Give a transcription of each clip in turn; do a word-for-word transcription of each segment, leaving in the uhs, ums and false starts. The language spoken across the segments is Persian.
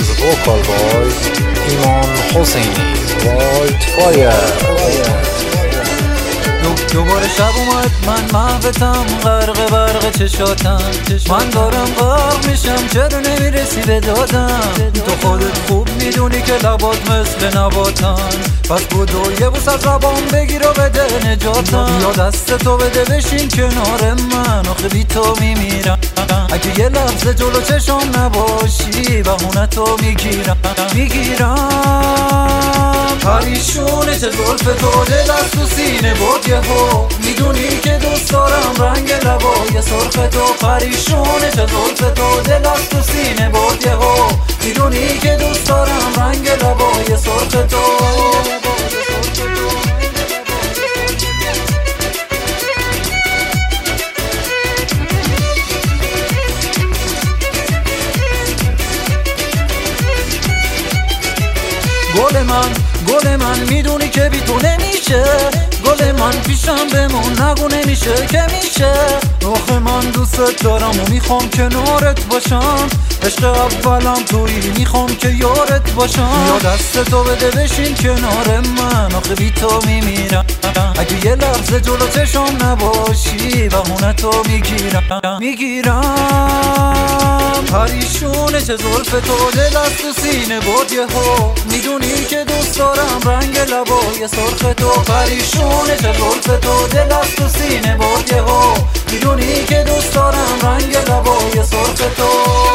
از وکال بای ایمان حسینی رایت فایر. دوباره شب اومد من محوتم غرق برق چشاتم، من دارم غرق میشم چرا نمیرسی به دادم. تو خودت خوب میدونی که لبات مثل نباتن، پس بودو یه بوس از لبام بگیر و بده نجاتم. یا دست تو بده بشین کنار من، آخه بی تو میمیرم. اگه یه لحظه جلو چشم نباشی بهونه تو میگیرم میگیرم پریشونه چه زلف تو دل از تو سینه بود یه ها. میدونی که دوست دارم رنگ لبای سرخ تو. پریشونه چه زلف تو دل از تو سینه بود یه ها. میدونی که دوست دارم رنگ لبای سرخ تو. گل من گل من میدونی که بی تو نمیشه. گل من پیشم بمون نگو نمیشه که میشه. آخه من دوست دارم و میخوام کنارت باشم. عشق اولم تویی میخوام که یارت باشم. یا دست تو بده بشین کنار من، آخه بی تو میمیرم. اگه یه لحظه جلو چشم نباشی بهونه تو میگیرم میگیرم پریشونه چه زلف تو دل از تو سینه بود یه ها. میدونی که دوست دارم رنگ لبای سرخ تو. پریشونه چه زلف تو دل از تو سینه بود یه ها. میدونی که دوست دارم رنگ لبای سرخ تو.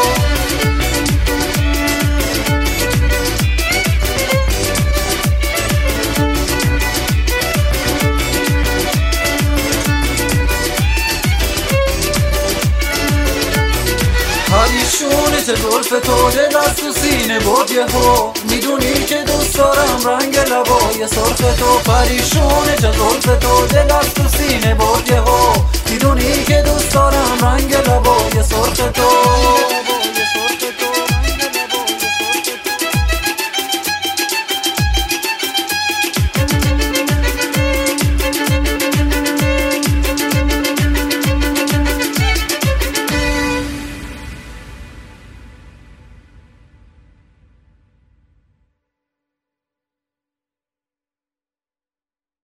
پریشونه چه زلف تو دل از تو سینه بود یه ها. میدونی که دوست دارم رنگ لبای سرخ تو. پریشونه چه زلف تو دل از تو سینه بود یه ها. میدونی که دوست دارم رنگ لبای سرخ تو.